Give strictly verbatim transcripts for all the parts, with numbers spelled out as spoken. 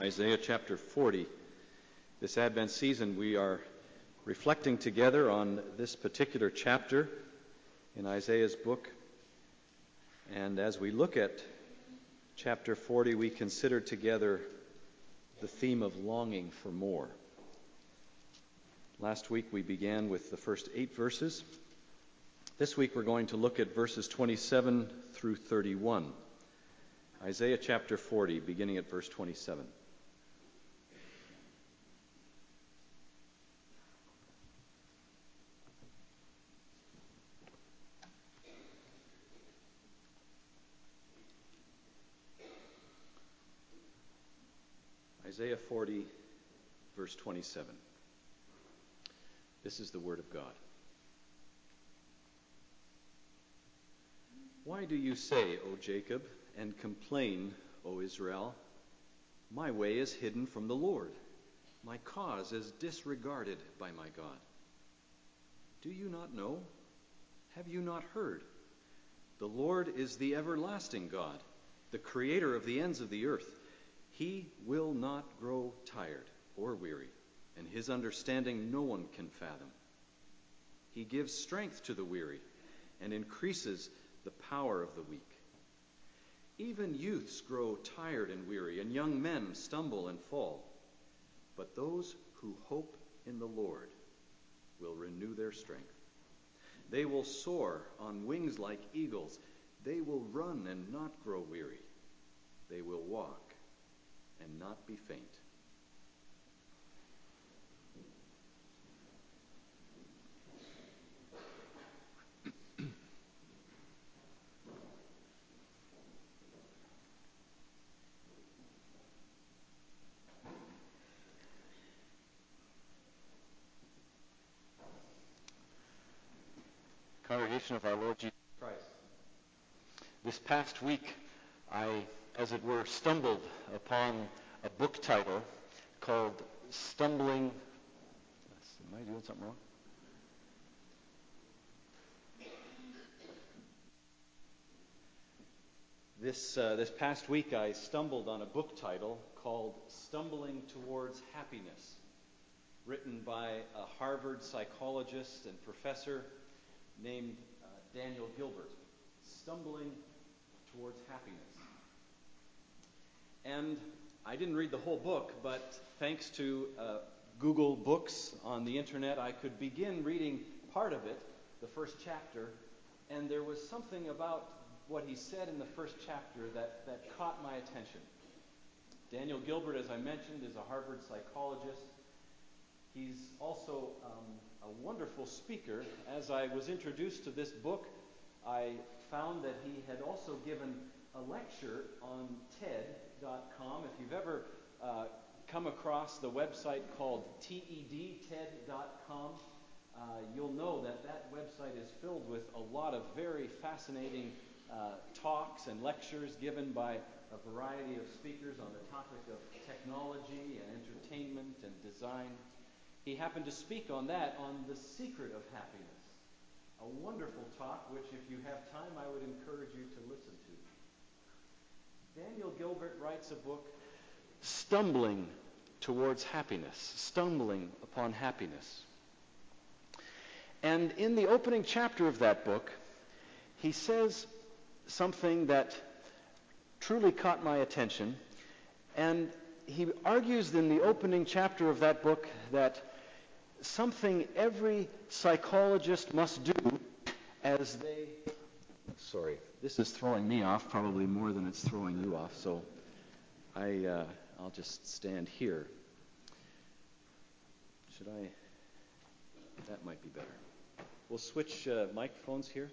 Isaiah chapter forty. This Advent season, we are reflecting together on this particular chapter in Isaiah's book. And as we look at chapter forty, we consider together the theme of longing for more. Last week we began with the first eight verses. This week we're going to look at verses twenty-seven through thirty-one. Isaiah chapter forty, beginning at verse twenty-seven. Isaiah forty, verse twenty-seven. This is the word of God. Why do you say, O Jacob, and complain, O Israel? My way is hidden from the Lord. My cause is disregarded by my God. Do you not know? Have you not heard? The Lord is the everlasting God, the creator of the ends of the earth. He will not grow tired or weary, and his understanding no one can fathom. He gives strength to the weary and increases the power of the weak. Even youths grow tired and weary, and young men stumble and fall. But those who hope in the Lord will renew their strength. They will soar on wings like eagles. They will run and not grow weary. They will walk and not be faint. Congregation of our Lord Jesus Christ. This past week, I, as it were, stumbled upon a book title called Stumbling... Am I doing something wrong? This, uh, this past week, I stumbled on a book title called Stumbling Towards Happiness, written by a Harvard psychologist and professor named uh, Daniel Gilbert. Stumbling Towards Happiness. And I didn't read the whole book, but thanks to uh, Google Books on the internet, I could begin reading part of it, the first chapter, and there was something about what he said in the first chapter that, that caught my attention. Daniel Gilbert, as I mentioned, is a Harvard psychologist. He's also um, a wonderful speaker. As I was introduced to this book, I found that he had also given a lecture on T E D dot com. If you've ever uh, come across the website called T E D, T E D dot com, uh, you'll know that that website is filled with a lot of very fascinating uh, talks and lectures given by a variety of speakers on the topic of technology and entertainment and design. He happened to speak on that, on the secret of happiness. A wonderful talk, which if you have time, I would encourage you to listen to. Daniel Gilbert writes a book, Stumbling Towards Happiness, Stumbling Upon Happiness. And in the opening chapter of that book, he says something that truly caught my attention. And he argues in the opening chapter of that book that something every psychologist must do as they... Sorry, this is throwing me off probably more than it's throwing you off, so I, uh, I'll just stand here. Should I... That might be better. We'll switch uh, microphones here.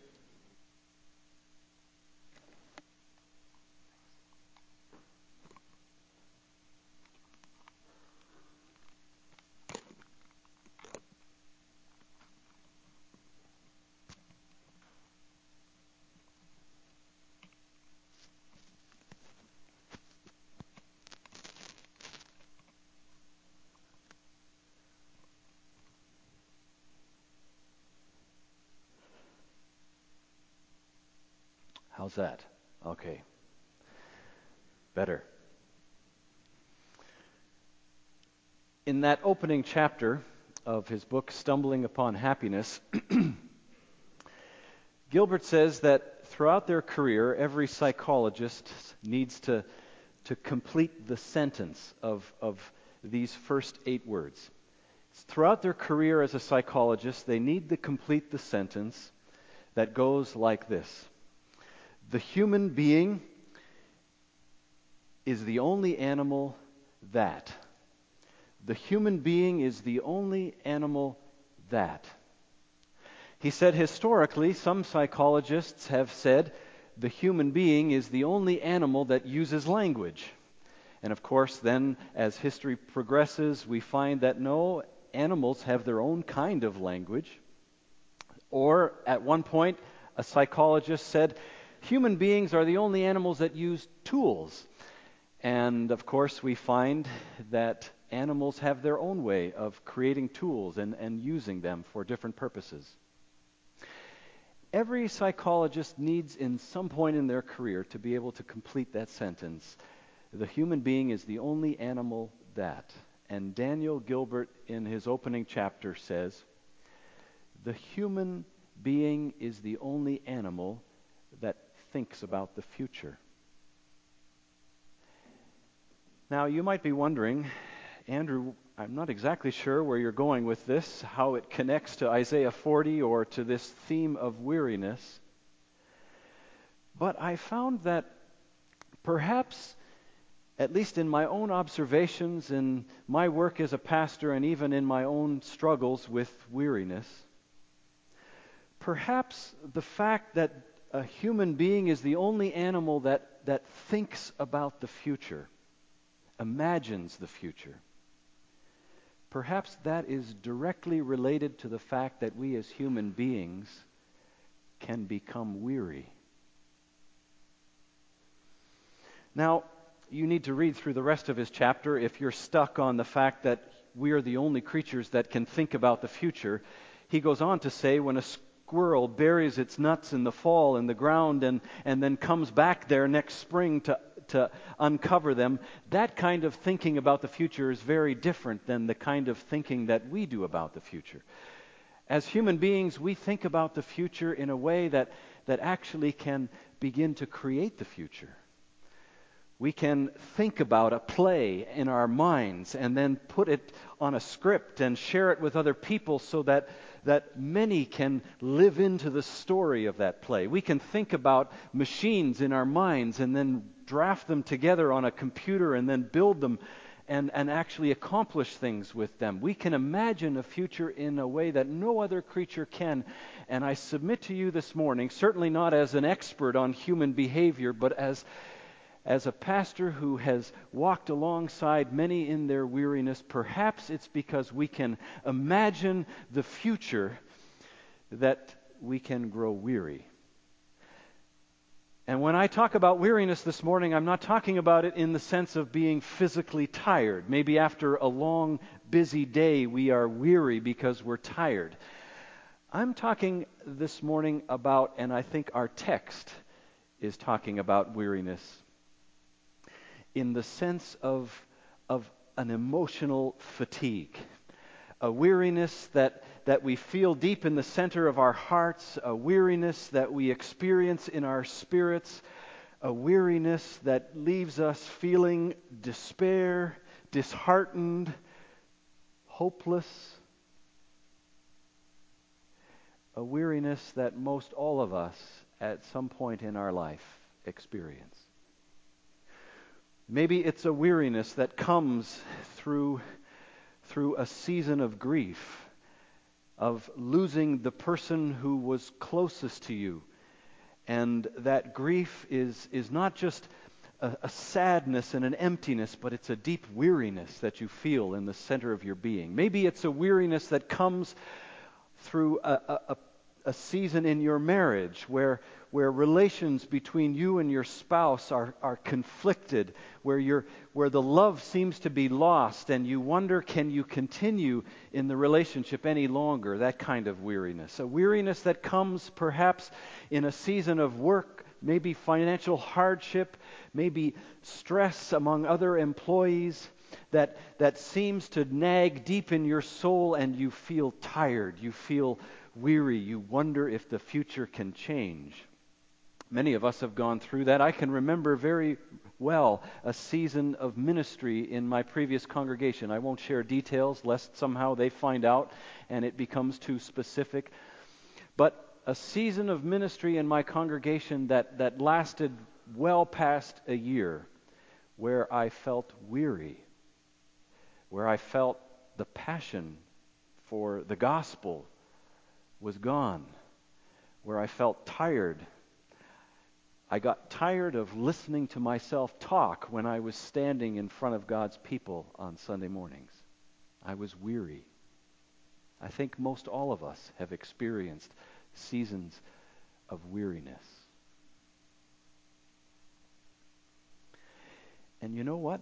How's that? Okay. Better. In that opening chapter of his book, Stumbling Upon Happiness, Gilbert says that throughout their career, every psychologist needs to, to complete the sentence of, of these first eight words. Throughout their career as a psychologist, they need to complete the sentence that goes like this: the human being is the only animal that. The human being is the only animal that. He said historically, some psychologists have said the human being is the only animal that uses language. And of course, then, as history progresses, we find that no, animals have their own kind of language. Or, at one point, a psychologist said, human beings are the only animals that use tools. And, of course, we find that animals have their own way of creating tools and, and using them for different purposes. Every psychologist needs, in some point in their career, to be able to complete that sentence. The human being is the only animal that. And Daniel Gilbert, in his opening chapter, says, the human being is the only animal that thinks about the future. Now, you might be wondering, Andrew, I'm not exactly sure where you're going with this, how it connects to Isaiah forty or to this theme of weariness. But I found that perhaps, at least in my own observations, in my work as a pastor, and even in my own struggles with weariness, perhaps the fact that a human being is the only animal that, that thinks about the future, imagines the future, perhaps that is directly related to the fact that we as human beings can become weary. Now, you need to read through the rest of his chapter if you're stuck on the fact that we are the only creatures that can think about the future. He goes on to say, when a squirrel buries its nuts in the fall in the ground and, and then comes back there next spring to to uncover them, that kind of thinking about the future is very different than the kind of thinking that we do about the future. As human beings, we think about the future in a way that, that actually can begin to create the future. We can think about a play in our minds and then put it on a script and share it with other people so that, that many can live into the story of that play. We can think about machines in our minds and then draft them together on a computer and then build them and, and actually accomplish things with them. We can imagine a future in a way that no other creature can. And I submit to you this morning, certainly not as an expert on human behavior, but as As a pastor who has walked alongside many in their weariness, perhaps it's because we can imagine the future that we can grow weary. And when I talk about weariness this morning, I'm not talking about it in the sense of being physically tired. Maybe after a long, busy day, we are weary because we're tired. I'm talking this morning about, and I think our text is talking about weariness, in the sense of, of an emotional fatigue, a weariness that, that we feel deep in the center of our hearts, a weariness that we experience in our spirits, a weariness that leaves us feeling despair, disheartened, hopeless, a weariness that most all of us at some point in our life experience. Maybe it's a weariness that comes through, through a season of grief, of losing the person who was closest to you. And that grief is, is not just a, a sadness and an emptiness, but it's a deep weariness that you feel in the center of your being. Maybe it's a weariness that comes through a, a, a a season in your marriage where where relations between you and your spouse are, are conflicted, where you're, where the love seems to be lost, and you wonder, can you continue in the relationship any longer? That kind of weariness. A weariness that comes perhaps in a season of work, maybe financial hardship, maybe stress among other employees, that, that seems to nag deep in your soul, and you feel tired, you feel weary, you wonder if the future can change. Many of us have gone through that. I can remember very well a season of ministry in my previous congregation. I won't share details lest somehow they find out and it becomes too specific. But a season of ministry in my congregation that, that lasted well past a year, where I felt weary, where I felt the passion for the gospel was gone, where I felt tired. I got tired of listening to myself talk when I was standing in front of God's people on Sunday mornings. I was weary. I think most all of us have experienced seasons of weariness. And you know what?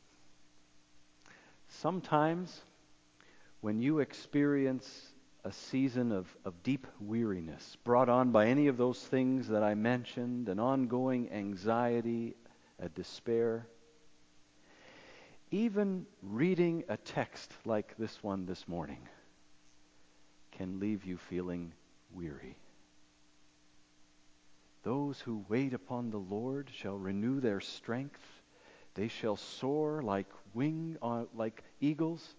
Sometimes when you experience a season of, of deep weariness brought on by any of those things that I mentioned, an ongoing anxiety, a despair, even reading a text like this one this morning can leave you feeling weary. Those who wait upon the Lord shall renew their strength. They shall soar like wing, uh, like eagles.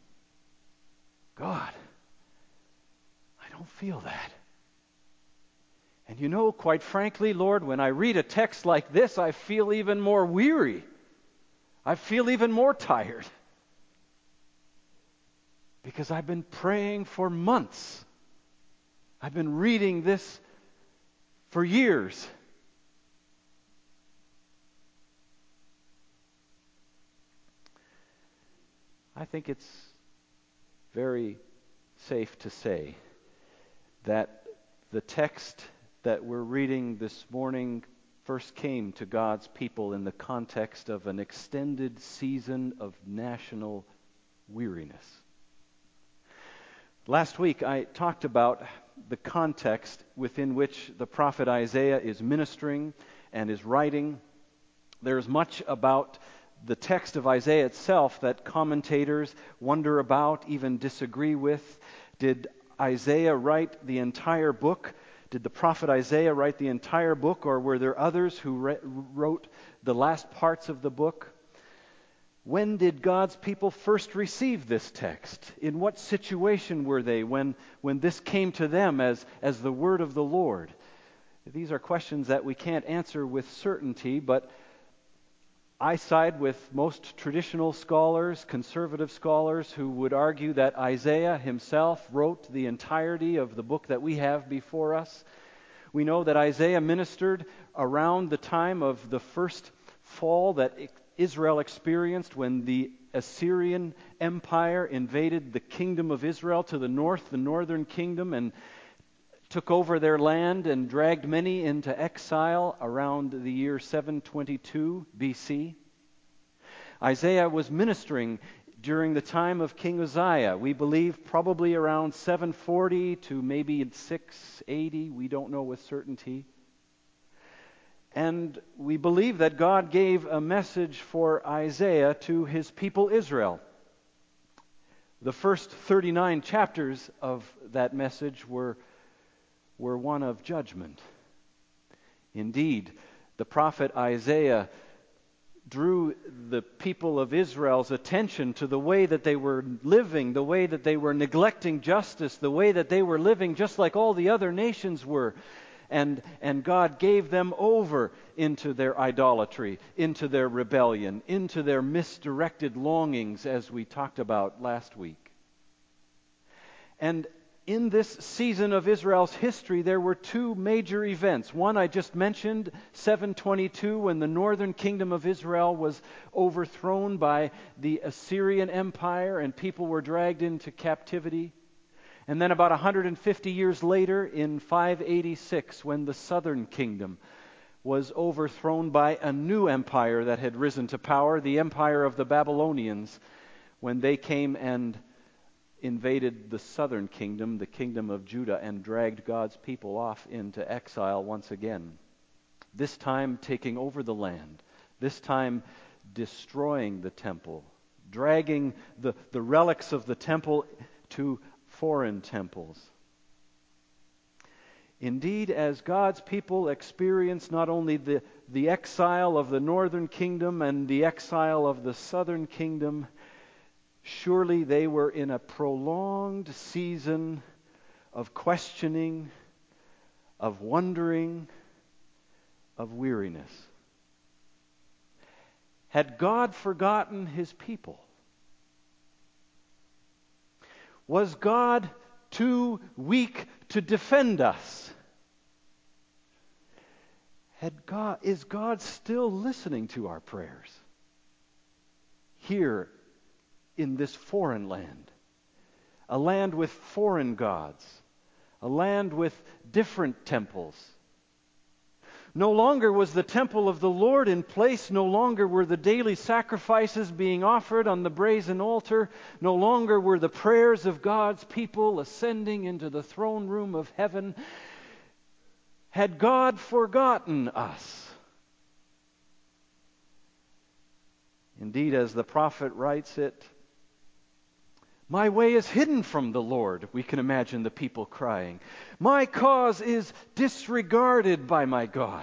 God, I don't feel that. And you know, quite frankly, Lord, when I read a text like this, I feel even more weary. I feel even more tired. Because I've been praying for months. I've been reading this for years. I think it's very safe to say that the text that we're reading this morning first came to God's people in the context of an extended season of national weariness. Last week I talked about the context within which the prophet Isaiah is ministering and is writing. There's much about the text of Isaiah itself that commentators wonder about, even disagree with. Did Isaiah write the entire book? Did the prophet Isaiah write the entire book, or were there others who re- wrote the last parts of the book? When did God's people first receive this text? In what situation were they when, when this came to them as, as the word of the Lord? These are questions that we can't answer with certainty, but I side with most traditional scholars, conservative scholars, who would argue that Isaiah himself wrote the entirety of the book that we have before us. We know that Isaiah ministered around the time of the first fall that Israel experienced when the Assyrian Empire invaded the kingdom of Israel to the north, the northern kingdom, and took over their land and dragged many into exile around the year seven twenty-two B C. Isaiah was ministering during the time of King Uzziah. We believe probably around seven forty to maybe six eighty. We don't know with certainty. And we believe that God gave a message for Isaiah to his people Israel. The first thirty-nine chapters of that message were were one of judgment. Indeed, the prophet Isaiah drew the people of Israel's attention to the way that they were living, the way that they were neglecting justice, the way that they were living just like all the other nations were. And, and God gave them over into their idolatry, into their rebellion, into their misdirected longings, as we talked about last week. And in this season of Israel's history, there were two major events. One I just mentioned, seven twenty-two, when the northern kingdom of Israel was overthrown by the Assyrian Empire and people were dragged into captivity. And then about one hundred fifty years later, in five eighty-six, when the southern kingdom was overthrown by a new empire that had risen to power, the empire of the Babylonians, when they came and invaded the southern kingdom, the kingdom of Judah, and dragged God's people off into exile once again. This time taking over the land, this time destroying the temple, dragging the, the relics of the temple to foreign temples. Indeed, as God's people experienced not only the, the exile of the northern kingdom and the exile of the southern kingdom, surely they were in a prolonged season of questioning, of wondering, of weariness. Had God forgotten His people? Was God too weak to defend us? Had God, is God still listening to our prayers here in this foreign land? A land with foreign gods, a land with different temples. No longer was the temple of the Lord in place. No longer were the daily sacrifices being offered on the brazen altar. No longer were the prayers of God's people ascending into the throne room of heaven. Had God forgotten us? Indeed, as the prophet writes it, "My way is hidden from the Lord." We can imagine the people crying. "My cause is disregarded by my God."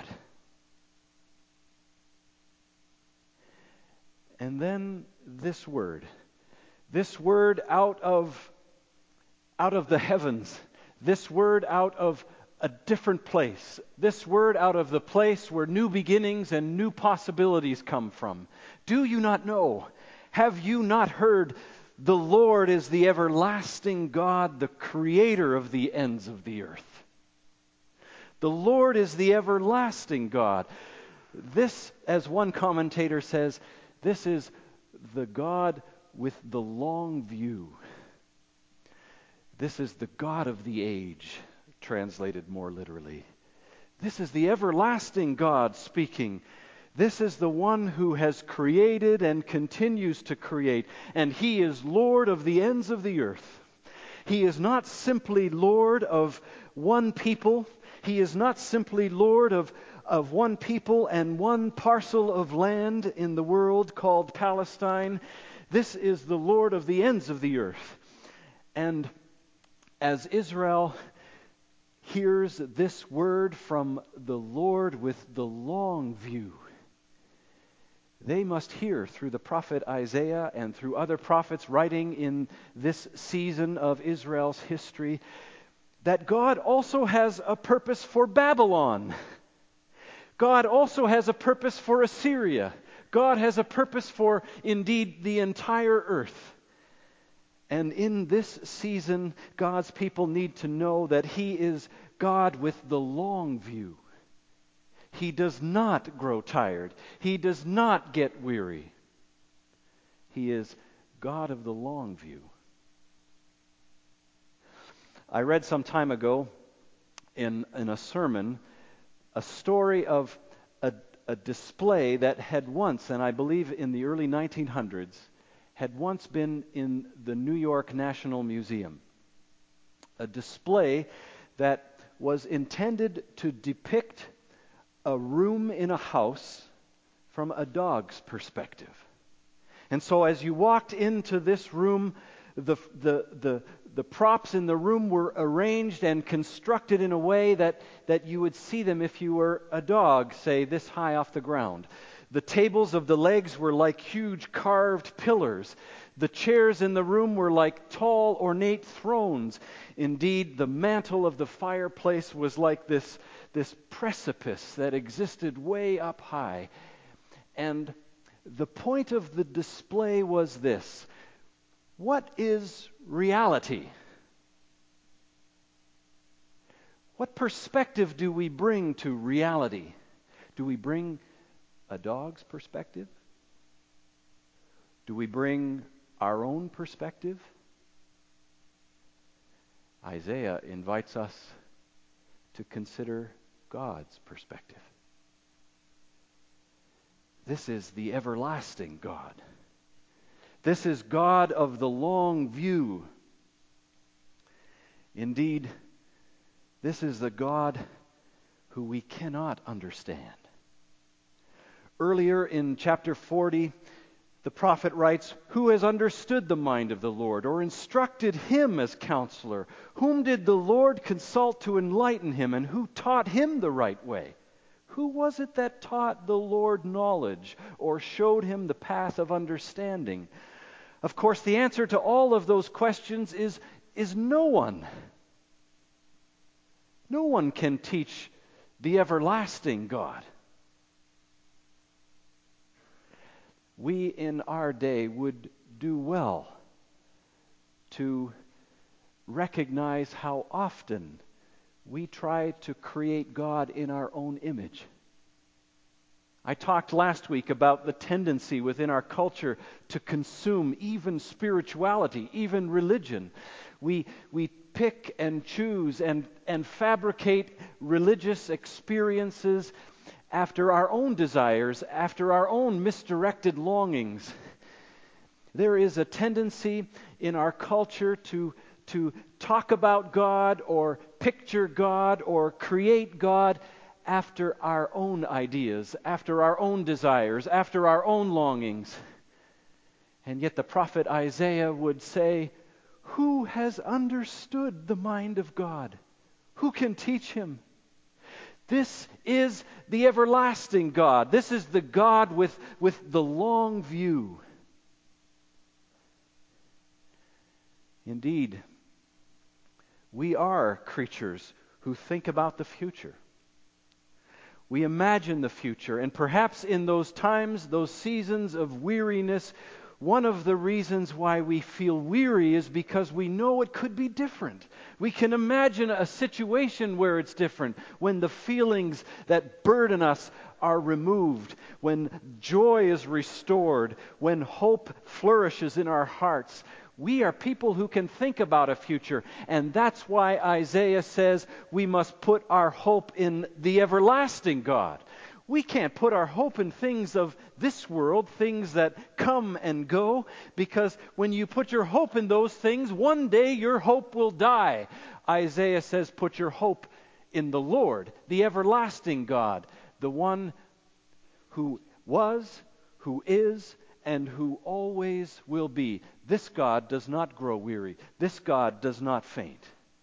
And then this word, this word out of, out of the heavens, this word out of a different place, this word out of the place where new beginnings and new possibilities come from. Do you not know? Have you not heard? The Lord is the everlasting God, the creator of the ends of the earth. The Lord is the everlasting God. This, as one commentator says, this is the God with the long view. This is the God of the age, translated more literally. This is the everlasting God speaking. This is the one who has created and continues to create, and He is Lord of the ends of the earth. He is not simply Lord of one people. He is not simply Lord of, of one people and one parcel of land in the world called Palestine. This is the Lord of the ends of the earth. And as Israel hears this word from the Lord with the long view, they must hear through the prophet Isaiah and through other prophets writing in this season of Israel's history that God also has a purpose for Babylon. God also has a purpose for Assyria. God has a purpose for, indeed, the entire earth. And in this season, God's people need to know that He is God with the long view. He does not grow tired. He does not get weary. He is God of the long view. I read some time ago in, in a sermon a story of a, a display that had once, and I believe in the early nineteen hundreds, had once been in the New York National Museum. A display that was intended to depict a room in a house from a dog's perspective. And so as you walked into this room, the, the, the, the props in the room were arranged and constructed in a way that, that you would see them if you were a dog, say, this high off the ground. The tables of the legs were like huge carved pillars. The chairs in the room were like tall, ornate thrones. Indeed, the mantle of the fireplace was like this, this precipice that existed way up high. And the point of the display was this: what is reality? What perspective do we bring to reality? Do we bring a dog's perspective? Do we bring our own perspective? Isaiah invites us to consider God's perspective. This is the everlasting God. This is God of the long view. Indeed, this is the God who we cannot understand. Earlier in chapter forty, The prophet writes, "Who has understood the mind of the Lord, or instructed him as counselor? Whom did the Lord consult to enlighten him, and who taught him the right way? Who was it that taught the Lord knowledge, or showed him the path of understanding?" Of course, the answer to all of those questions is, is no one. No one can teach the everlasting God. We in our day would do well to recognize how often we try to create God in our own image. I talked last week about the tendency within our culture to consume even spirituality, even religion. We, we pick and choose and, and fabricate religious experiences after our own desires, after our own misdirected longings. There is a tendency in our culture to, to talk about God or picture God or create God after our own ideas, after our own desires, after our own longings. And yet the prophet Isaiah would say, "Who has understood the mind of God? Who can teach him?" This is the everlasting God. This is the God with, with the long view. Indeed, we are creatures who think about the future. We imagine the future, and perhaps in those times, those seasons of weariness, one of the reasons why we feel weary is because we know it could be different. We can imagine a situation where it's different, when the feelings that burden us are removed, when joy is restored, when hope flourishes in our hearts. We are people who can think about a future, and that's why Isaiah says we must put our hope in the everlasting God. We can't put our hope in things of this world, things that come and go, because when you put your hope in those things, one day your hope will die. Isaiah says, put your hope in the Lord, the everlasting God, the one who was, who is, and who always will be. This God does not grow weary. This God does not faint.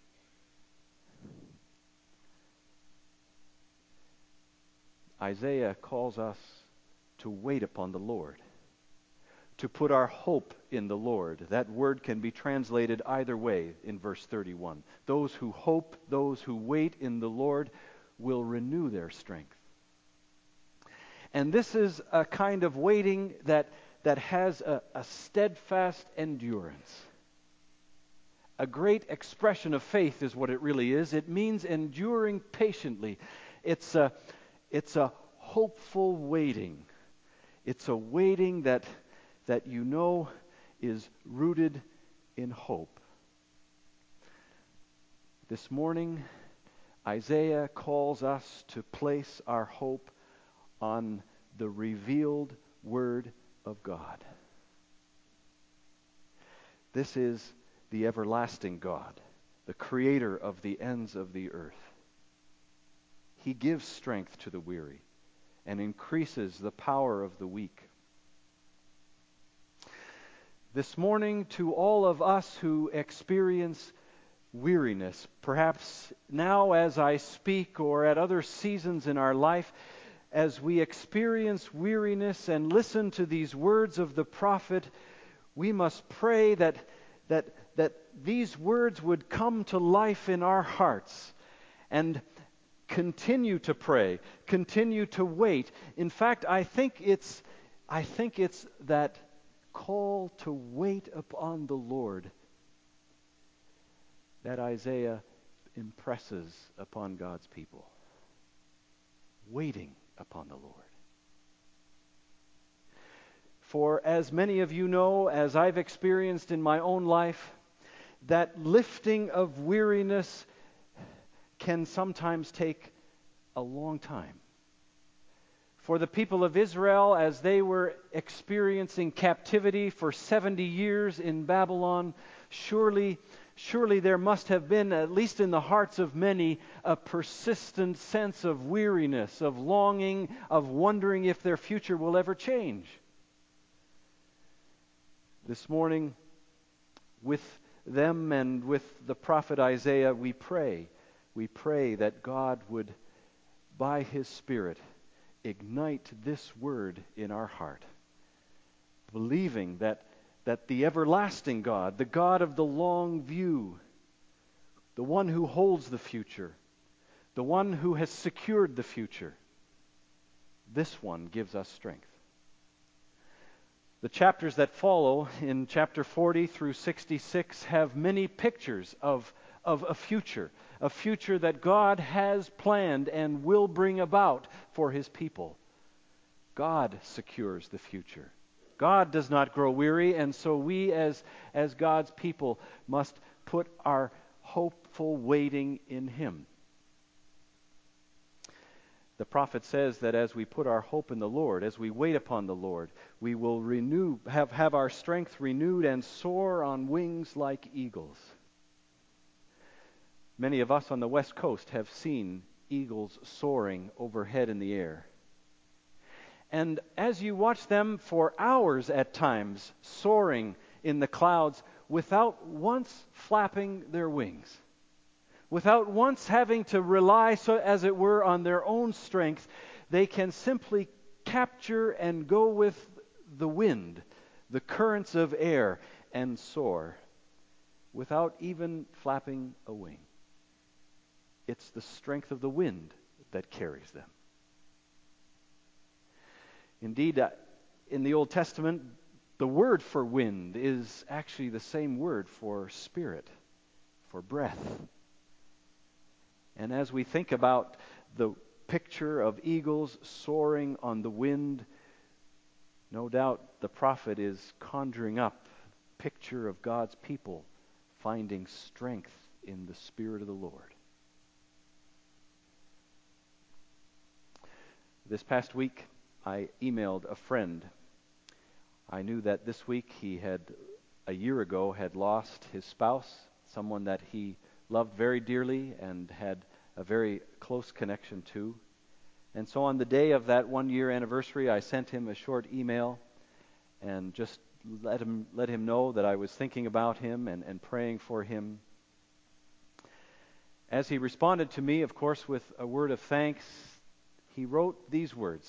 Isaiah calls us to wait upon the Lord, to put our hope in the Lord. That word can be translated either way in verse thirty-one. Those who hope, those who wait in the Lord will renew their strength. And this is a kind of waiting that, that has a, a steadfast endurance. A great expression of faith is what it really is. It means enduring patiently. It's a It's a hopeful waiting. It's a waiting that, that you know is rooted in hope. This morning, Isaiah calls us to place our hope on the revealed Word of God. This is the everlasting God, the creator of the ends of the earth. He gives strength to the weary and increases the power of the weak. This morning, to all of us who experience weariness, perhaps now as I speak or at other seasons in our life, as we experience weariness and listen to these words of the prophet, we must pray that, that, that these words would come to life in our hearts, and continue to pray, continue to wait. In fact, I think it's I think it's that call to wait upon the Lord that Isaiah impresses upon God's people. Waiting upon the Lord. For as many of you know, as I've experienced in my own life, that lifting of weariness can sometimes take a long time. For the people of Israel, as they were experiencing captivity for seventy years in Babylon, surely, surely there must have been, at least in the hearts of many, a persistent sense of weariness, of longing, of wondering if their future will ever change. This morning, with them and with the prophet Isaiah, we pray. We pray that God would, by His Spirit, ignite this word in our heart, believing that, that the everlasting God, the God of the long view, the one who holds the future, the one who has secured the future, this one gives us strength. The chapters that follow in chapter forty through sixty-six have many pictures of, of a future, a future that God has planned and will bring about for His people. God secures the future. God does not grow weary, and so we as, as God's people must put our hopeful waiting in Him. The prophet says that as we put our hope in the Lord, as we wait upon the Lord, we will renew, have, have our strength renewed and soar on wings like eagles. Many of us on the West Coast have seen eagles soaring overhead in the air. And as you watch them for hours at times, soaring in the clouds without once flapping their wings, without once having to rely, so as it were, on their own strength, they can simply capture and go with the wind, the currents of air, and soar without even flapping a wing. It's the strength of the wind that carries them. Indeed, uh, in the Old Testament, the word for wind is actually the same word for spirit, for breath. And as we think about the picture of eagles soaring on the wind, no doubt the prophet is conjuring up a picture of God's people finding strength in the Spirit of the Lord. This past week, I emailed a friend. I knew that this week he had, a year ago, had lost his spouse, someone that he loved very dearly and had a very close connection to. And so on the day of that one-year anniversary, I sent him a short email and just let him let him know that I was thinking about him and, and praying for him. As he responded to me, of course, with a word of thanks, he wrote these words: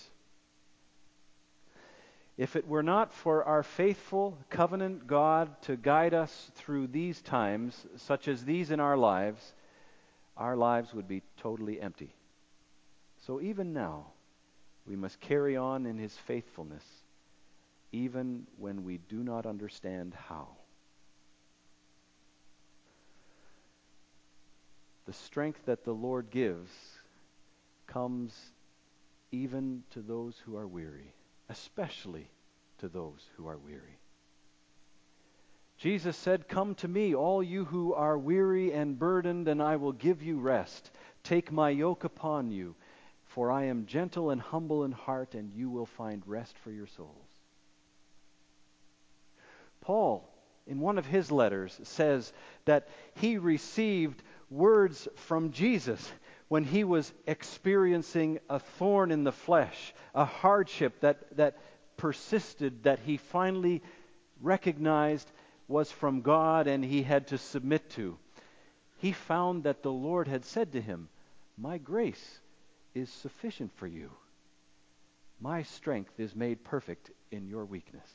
"If it were not for our faithful covenant God to guide us through these times, such as these in our lives, our lives would be totally empty. So even now, we must carry on in His faithfulness, even when we do not understand how." The strength that the Lord gives comes even to those who are weary, especially to those who are weary. Jesus said, "Come to me, all you who are weary and burdened, and I will give you rest. Take my yoke upon you, for I am gentle and humble in heart, and you will find rest for your souls." Paul, in one of his letters, says that he received words from Jesus when he was experiencing a thorn in the flesh, a hardship that, that persisted, that he finally recognized was from God and he had to submit to. He found that the Lord had said to him, "My grace is sufficient for you. My strength is made perfect in your weakness."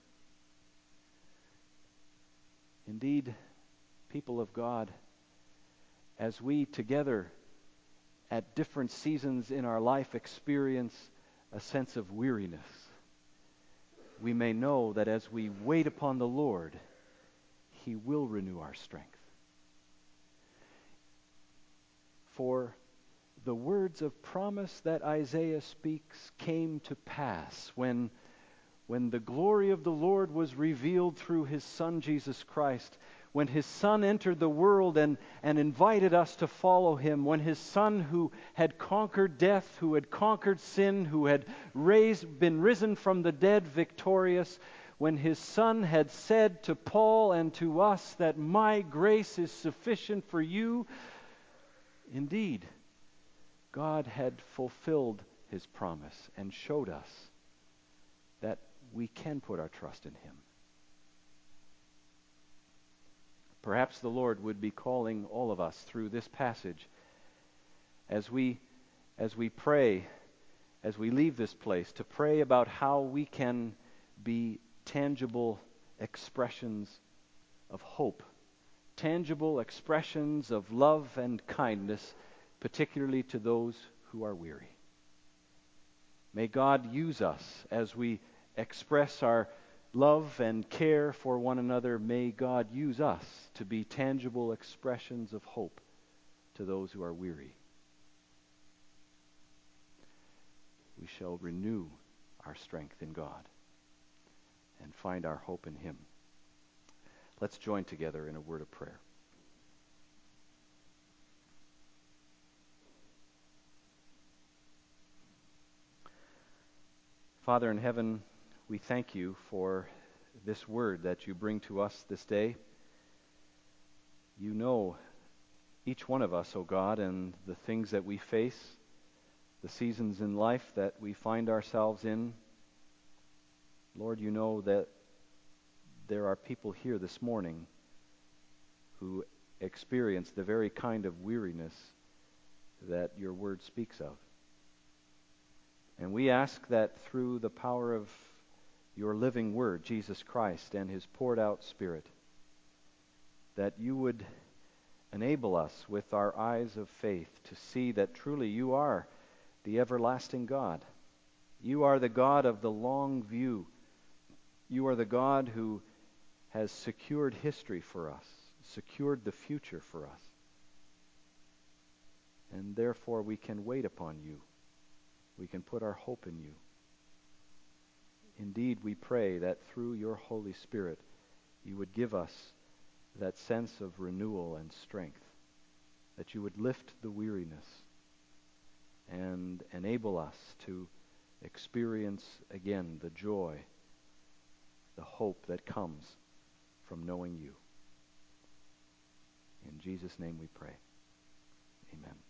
Indeed, people of God, as we together at different seasons in our life experience a sense of weariness, we may know that as we wait upon the Lord, He will renew our strength. For the words of promise that Isaiah speaks came to pass when, when the glory of the Lord was revealed through His Son Jesus Christ, when His Son entered the world and, and invited us to follow Him, when His Son, who had conquered death, who had conquered sin, who had raised, been risen from the dead victorious, when His Son had said to Paul and to us that my grace is sufficient for you, indeed, God had fulfilled His promise and showed us that we can put our trust in Him. Perhaps the Lord would be calling all of us through this passage as we as we pray, as we leave this place, to pray about how we can be tangible expressions of hope, tangible expressions of love and kindness, particularly to those who are weary. May God use us as we express our love and care for one another. May God use us to be tangible expressions of hope to those who are weary. We shall renew our strength in God and find our hope in Him. Let's join together in a word of prayer. Father in heaven, we thank you for this word that you bring to us this day. You know each one of us, O God, and the things that we face, the seasons in life that we find ourselves in. Lord, you know that there are people here this morning who experience the very kind of weariness that your word speaks of. And we ask that through the power of your living word, Jesus Christ, and his poured out Spirit, that you would enable us with our eyes of faith to see that truly you are the everlasting God. You are the God of the long view. You are the God who has secured history for us, secured the future for us. And therefore we can wait upon you. We can put our hope in you. Indeed, we pray that through your Holy Spirit, you would give us that sense of renewal and strength, that you would lift the weariness and enable us to experience again the joy, the hope that comes from knowing you. In Jesus' name we pray. Amen.